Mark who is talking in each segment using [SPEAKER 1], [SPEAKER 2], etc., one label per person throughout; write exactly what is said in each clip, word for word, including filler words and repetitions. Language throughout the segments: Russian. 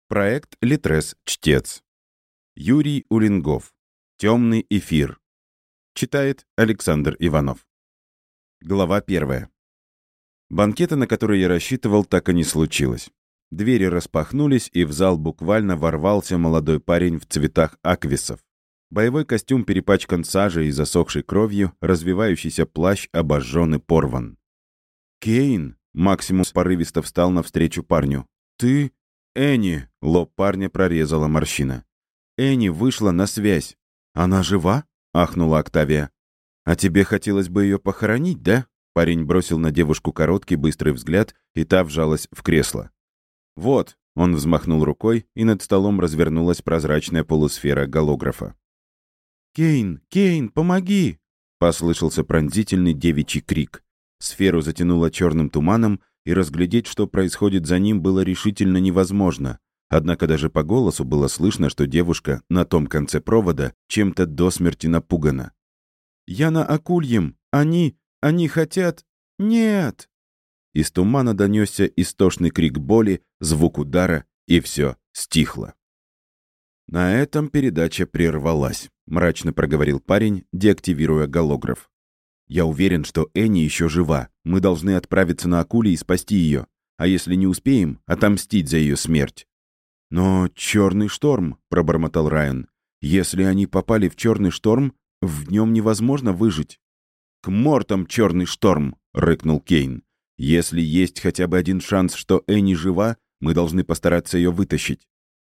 [SPEAKER 1] Проект «Литрес-чтец». Юрий Улингов. «Темный эфир». Читает Александр Иванов. Глава первая. Банкета, на который я рассчитывал, так и не случилось. Двери распахнулись, и в зал буквально ворвался молодой парень в цветах аквисов. Боевой костюм перепачкан сажей и засохшей кровью, развивающийся плащ обожжен и порван. «Кейн!» — Максимус порывисто встал навстречу парню. «Ты...» «Энни!» — лоб парня прорезала морщина. «Энни вышла на связь. Она жива?» — ахнула Октавия. «А тебе хотелось бы ее похоронить, да?» Парень бросил на девушку короткий быстрый взгляд, и та вжалась в кресло. «Вот!» — он взмахнул рукой, и над столом развернулась прозрачная полусфера голографа. «Кейн! Кейн, помоги!» — послышался пронзительный девичий крик. Сферу затянуло черным туманом, и разглядеть, что происходит за ним, было решительно невозможно. Однако даже по голосу было слышно, что девушка на том конце провода чем-то до смерти напугана. «Я на акульем! Они... они хотят... Нет!» Из тумана донесся истошный крик боли, звук удара, и все стихло. «На этом передача прервалась», — мрачно проговорил парень, деактивируя голограф. «Я уверен, что Энни еще жива. Мы должны отправиться на акуле и спасти ее. А если не успеем, отомстить за ее смерть». «Но черный шторм», — пробормотал Райан. «Если они попали в черный шторм, в нем невозможно выжить». «К мортам черный шторм», — рыкнул Кейн. «Если есть хотя бы один шанс, что Энни жива, мы должны постараться ее вытащить».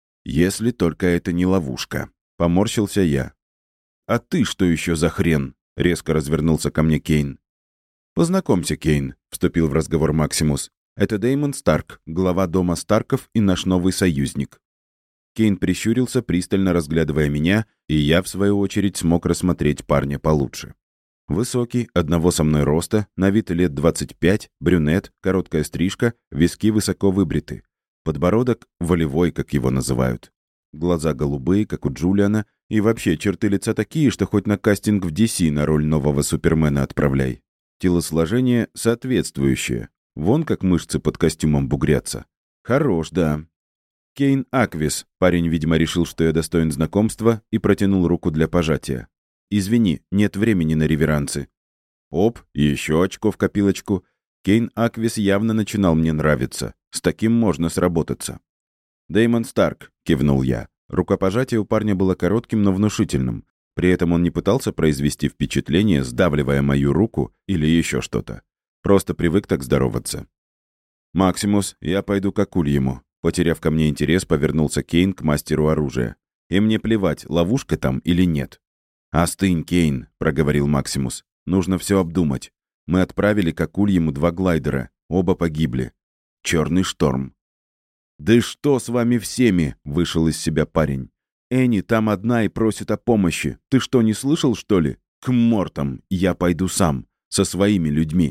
[SPEAKER 1] «Если только это не ловушка», — поморщился я. «А ты что еще за хрен?» — резко развернулся ко мне Кейн. «Познакомься, Кейн», — вступил в разговор Максимус. «Это Дэймон Старк, глава дома Старков и наш новый союзник». Кейн прищурился, пристально разглядывая меня, и я, в свою очередь, смог рассмотреть парня получше. Высокий, одного со мной роста, на вид лет двадцать пять, брюнет, короткая стрижка, виски высоко выбриты. Подбородок волевой, как его называют. Глаза голубые, как у Джулиана, и вообще черты лица такие, что хоть на кастинг в ди си на роль нового Супермена отправляй. Телосложение соответствующее. Вон как мышцы под костюмом бугрятся. Хорош, да. Кейн Аквис. Парень, видимо, решил, что я достоин знакомства, и протянул руку для пожатия. «Извини, нет времени на реверансы». Оп, еще очко в копилочку. Кейн Аквис явно начинал мне нравиться. С таким можно сработаться. «Дэймон Старк», — кивнул я. Рукопожатие у парня было коротким, но внушительным. При этом он не пытался произвести впечатление, сдавливая мою руку или еще что-то. Просто привык так здороваться. «Максимус, я пойду к акульему». Потеряв ко мне интерес, повернулся Кейн к мастеру оружия. «И мне плевать, ловушка там или нет». «Остынь, Кейн», — проговорил Максимус. «Нужно все обдумать. Мы отправили к акульему два глайдера. Оба погибли. Черный шторм». «Да что с вами всеми?» — вышел из себя парень. «Энни там одна и просит о помощи. Ты что, не слышал, что ли? К мортам. Я пойду сам. Со своими людьми».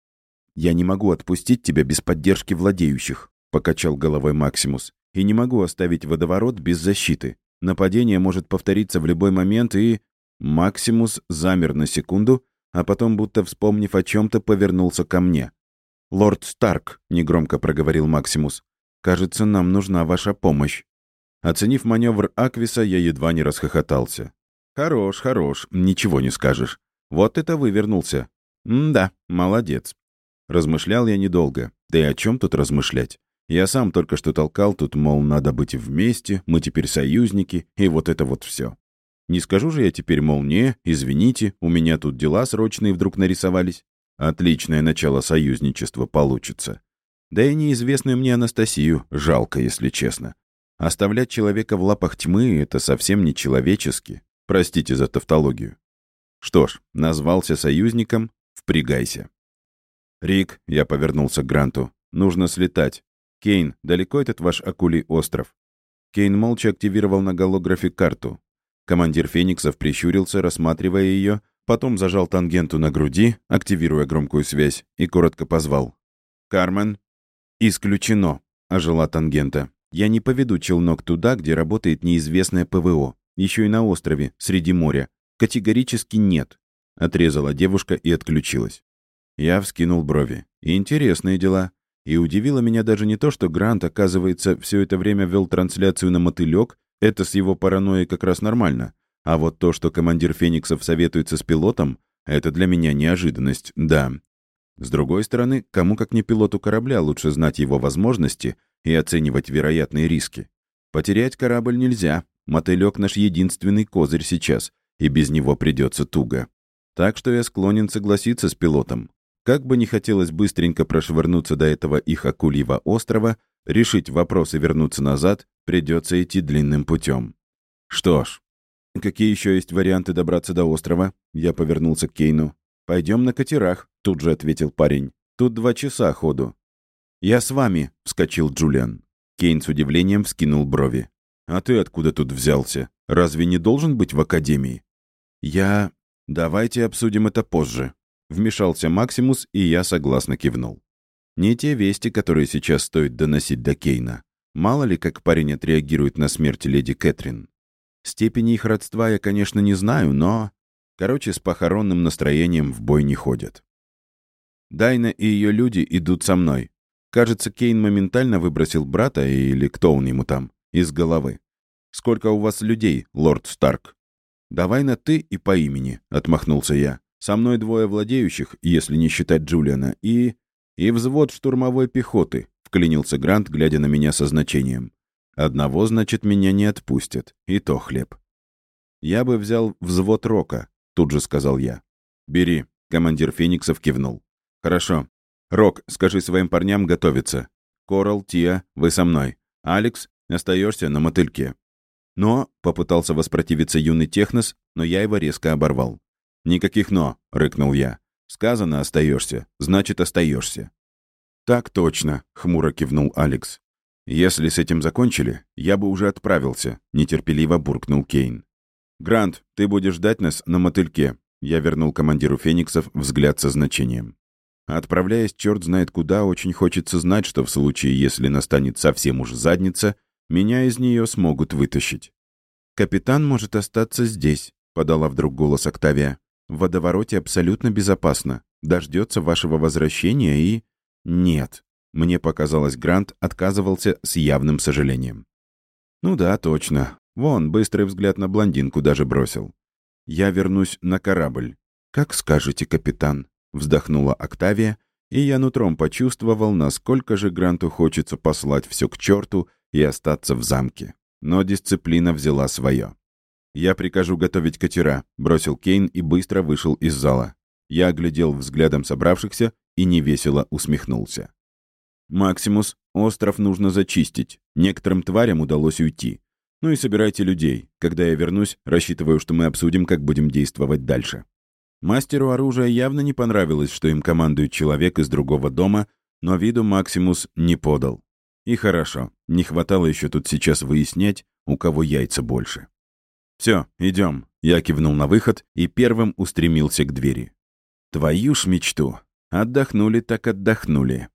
[SPEAKER 1] «Я не могу отпустить тебя без поддержки владеющих», — покачал головой Максимус. «И не могу оставить водоворот без защиты. Нападение может повториться в любой момент и...» Максимус замер на секунду, а потом, будто вспомнив о чем-то, повернулся ко мне. «Лорд Старк», — негромко проговорил Максимус. «Кажется, нам нужна ваша помощь». Оценив маневр Аквиса, я едва не расхохотался. «Хорош, хорош, ничего не скажешь. Вот это вывернулся. М-да, молодец». Размышлял я недолго. Да и о чем тут размышлять? Я сам только что толкал тут, мол, надо быть вместе, мы теперь союзники, и вот это вот все. Не скажу же я теперь, мол, не, извините, у меня тут дела срочные вдруг нарисовались. Отличное начало союзничества получится. Да и неизвестную мне Анастасию жалко, если честно. Оставлять человека в лапах тьмы — это совсем не человечески. Простите за тавтологию. Что ж, назвался союзником, впрягайся. «Рик», — я повернулся к Гранту, — «нужно слетать. Кейн, далеко этот ваш акулий остров?» Кейн молча активировал на голографе карту. Командир Фениксов прищурился, рассматривая ее, потом зажал тангенту на груди, активируя громкую связь, и коротко позвал. «Кармен?» «Исключено», — ожила тангента. «Я не поведу челнок туда, где работает неизвестное ПВО. Еще и на острове, среди моря. Категорически нет», — отрезала девушка и отключилась. Я вскинул брови. «Интересные дела. И удивило меня даже не то, что Грант, оказывается, все это время вел трансляцию на мотылек, это с его паранойей как раз нормально, а вот то, что командир Фениксов советуется с пилотом, это для меня неожиданность, да. С другой стороны, кому как не пилоту корабля лучше знать его возможности и оценивать вероятные риски. Потерять корабль нельзя, мотылек наш единственный козырь сейчас, и без него придется туго. Так что я склонен согласиться с пилотом. Как бы не хотелось быстренько прошвырнуться до этого их акульего острова, решить вопрос и вернуться назад, придется идти длинным путем. Что ж, какие еще есть варианты добраться до острова? Я повернулся к Кейну. «Пойдем на катерах», — тут же ответил парень. «Тут два часа ходу». «Я с вами», — вскочил Джулиан. Кейн с удивлением вскинул брови. «А ты откуда тут взялся? Разве не должен быть в академии?» «Я... Давайте обсудим это позже», — вмешался Максимус, и я согласно кивнул. Не те вести, которые сейчас стоит доносить до Кейна. Мало ли, как парень отреагирует на смерть леди Кэтрин. Степени их родства я, конечно, не знаю, но... Короче, с похоронным настроением в бой не ходят. Дайна и ее люди идут со мной. Кажется, Кейн моментально выбросил брата, или кто он ему там, из головы. «Сколько у вас людей, лорд Старк?» «Давай на «ты» и по имени», — отмахнулся я. «Со мной двое владеющих, если не считать Джулиана, и... и взвод штурмовой пехоты», — вклинился Грант, глядя на меня со значением. «Одного, значит, меня не отпустят, и то хлеб». «Я бы взял взвод Рока», — тут же сказал я. «Бери», — командир Фениксов кивнул. «Хорошо. Рок, скажи своим парням готовиться. Коралл, Тиа, вы со мной. Алекс, остаешься на мотыльке». «Но», — попытался воспротивиться юный технос, но я его резко оборвал. «Никаких «но», — рыкнул я. «Сказано, остаешься, значит, остаешься». «Так точно», — хмуро кивнул Алекс. «Если с этим закончили, я бы уже отправился», — нетерпеливо буркнул Кейн. «Грант, ты будешь ждать нас на мотыльке», — я вернул командиру Фениксов взгляд со значением. Отправляясь черт знает куда, очень хочется знать, что в случае, если настанет совсем уж задница, меня из нее смогут вытащить. «Капитан может остаться здесь», — подала вдруг голос Октавия. «В водовороте абсолютно безопасно. Дождется вашего возвращения и...» «Нет», — мне показалось, Грант отказывался с явным сожалением. «Ну да, точно. Вон, быстрый взгляд на блондинку даже бросил. Я вернусь на корабль». «Как скажете, капитан», — вздохнула Октавия, и я нутром почувствовал, насколько же Гранту хочется послать все к черту и остаться в замке. Но дисциплина взяла свое. «Я прикажу готовить катера», — бросил Кейн и быстро вышел из зала. Я оглядел взглядом собравшихся и невесело усмехнулся. «Максимус, остров нужно зачистить. Некоторым тварям удалось уйти. Ну и собирайте людей. Когда я вернусь, рассчитываю, что мы обсудим, как будем действовать дальше». Мастеру оружия явно не понравилось, что им командует человек из другого дома, но виду Максимус не подал. И хорошо, не хватало еще тут сейчас выяснять, у кого яйца больше. «Все, идем», — я кивнул на выход и первым устремился к двери. «Твою ж мечту! Отдохнули так отдохнули».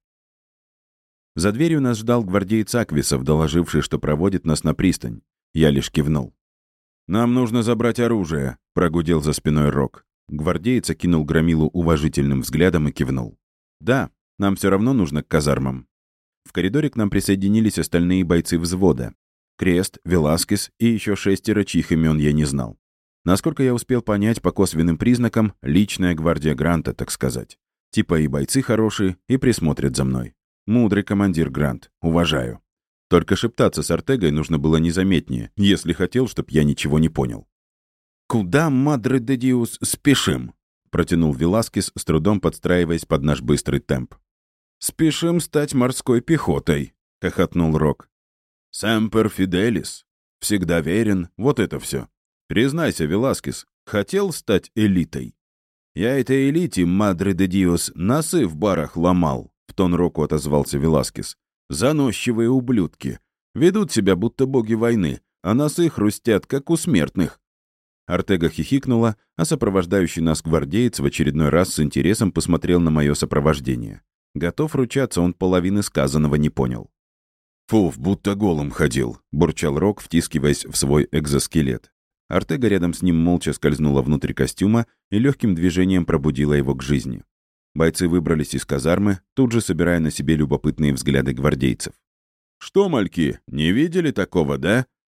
[SPEAKER 1] За дверью нас ждал гвардеец Аквисов, доложивший, что проводит нас на пристань. Я лишь кивнул. «Нам нужно забрать оружие», — прогудел за спиной Рок. Гвардеец окинул Громилу уважительным взглядом и кивнул. «Да, нам все равно нужно к казармам». В коридоре к нам присоединились остальные бойцы взвода. Крест, Веласкес и еще шестеро, чьих имен я не знал. Насколько я успел понять по косвенным признакам, личная гвардия Гранта, так сказать. Типа и бойцы хорошие, и присмотрят за мной. Мудрый командир Грант, уважаю. Только шептаться с Артегой нужно было незаметнее, если хотел, чтоб я ничего не понял. «Куда, мадре де диус, спешим?» — протянул Веласкес, с трудом подстраиваясь под наш быстрый темп. «Спешим стать морской пехотой», — хохотнул Рок. «Семпер фиделис. Всегда верен. Вот это все. Признайся, Веласкес, хотел стать элитой?» «Я этой элите, мадре де диос, носы в барах ломал», — в тон Року отозвался Веласкес. «Заносчивые ублюдки. Ведут себя, будто боги войны, а носы хрустят, как у смертных». Артега хихикнула, а сопровождающий нас гвардеец в очередной раз с интересом посмотрел на мое сопровождение. Готов ручаться, он половины сказанного не понял. «Фу, будто голым ходил», — бурчал Рок, втискиваясь в свой экзоскелет. Артега рядом с ним молча скользнула внутрь костюма и легким движением пробудила его к жизни. Бойцы выбрались из казармы, тут же собирая на себе любопытные взгляды гвардейцев. «Что, мальки, не видели такого, да?»